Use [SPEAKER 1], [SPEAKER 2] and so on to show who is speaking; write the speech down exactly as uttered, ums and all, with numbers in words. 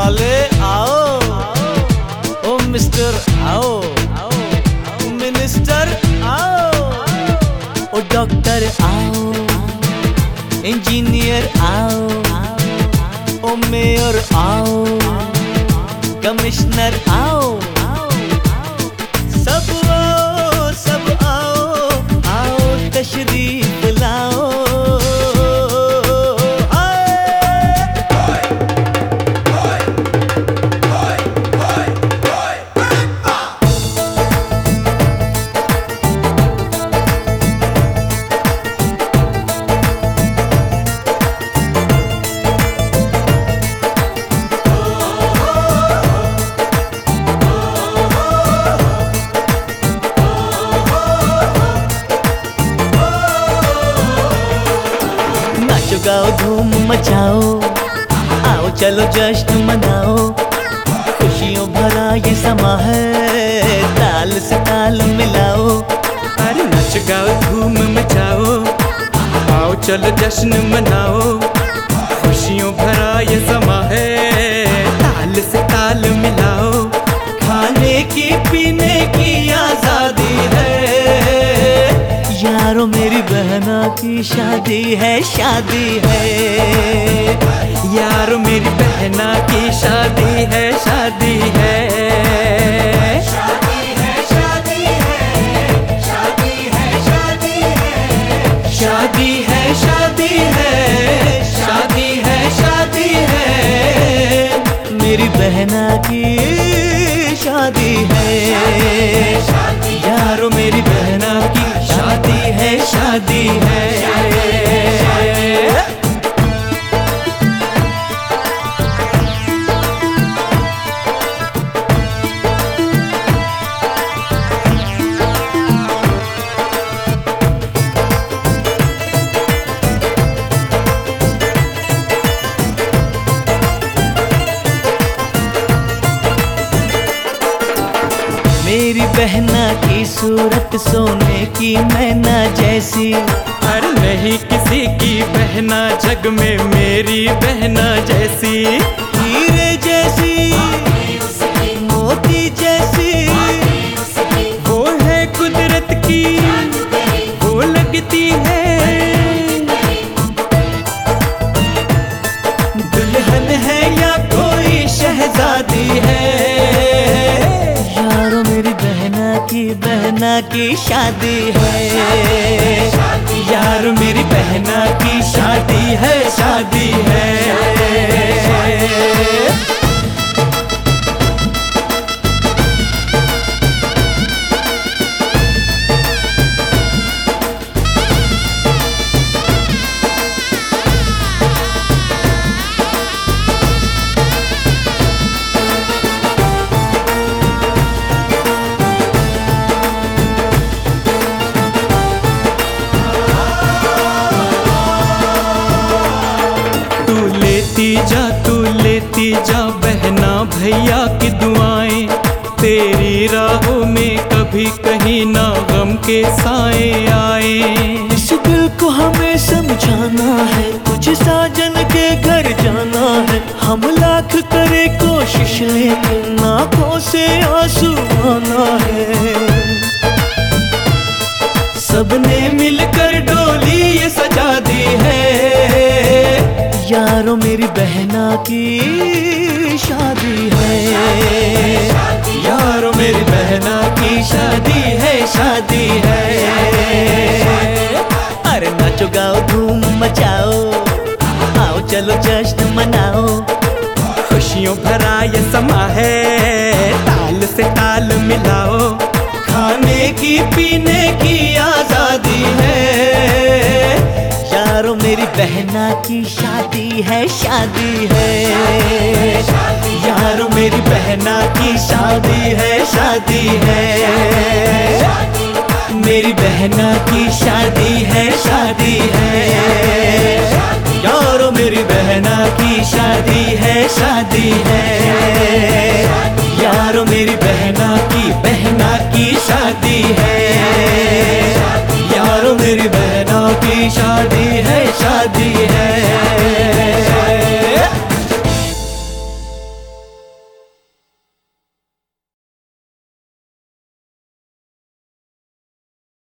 [SPEAKER 1] साले आओ, ओ मिस्टर आओ, मिनिस्टर आओ, ओ डॉक्टर आओ, इंजीनियर आओ, ओ मेयर आओ, कमिश्नर आओ, सब आओ सब आओ, आओ तशरीफ लाओ। गाओ धूम मचाओ, आओ चलो जश्न मनाओ, खुशियों भरा ये समा है, ताल से ताल मिलाओ।
[SPEAKER 2] अरे नाच गाओ धूम मचाओ, आओ चलो जश्न मनाओ, खुशियों भरा ये समा है, ताल से ताल मिलाओ।
[SPEAKER 1] खाने की पीने की आजादी है, यारो मेरी बहना की शादी है, शादी है,
[SPEAKER 2] यारो मेरी बहना की शादी है, शादी है,
[SPEAKER 1] शादी है, शादी है, शादी है, शादी है, शादी है, शादी है, शादी है, शादी है, मेरी बहना की शादी है, यारो मेरी बहना की शादी है, शादी है। मेरी बहना की सूरत सोने की मैना जैसी,
[SPEAKER 2] अरे नहीं किसी की बहना जग में मेरी बहना जैसी,
[SPEAKER 1] हीरे जैसी, मोती जैसी,
[SPEAKER 2] वो है कुदरत की, वो लगती है,
[SPEAKER 1] दुल्हन है या कोई शहजादी है, की बहना की शादी है, यार मेरी बहना की शादी है, शादी है।
[SPEAKER 2] लेती जा तू लेती जा बहना भैया की दुआएं, तेरी राहों में कभी कहीं ना गम के साए आए।
[SPEAKER 1] इस दिल को हमें समझाना है, कुछ साजन के घर जाना है, हम लाख करे कोशिश लेकिन आंखों से आंसू आना है। सबने मिलकर डोली ये सजा दी है, यारो मेरी बहना की शादी है, यारो मेरी बहना की शादी है, शादी है। अरे नाचो गाओ धूम मचाओ, आओ चलो जश्न मनाओ,
[SPEAKER 2] खुशियों भरा ये समा है, ताल से ताल मिलाओ।
[SPEAKER 1] खाने की पीने की आजादी है, यारो मेरी बहना की शादी है, शादी है, यारो मेरी बहना की शादी है, शादी है, मेरी बहना की शादी है, शादी है, यारो मेरी बहना की शादी है, शादी है।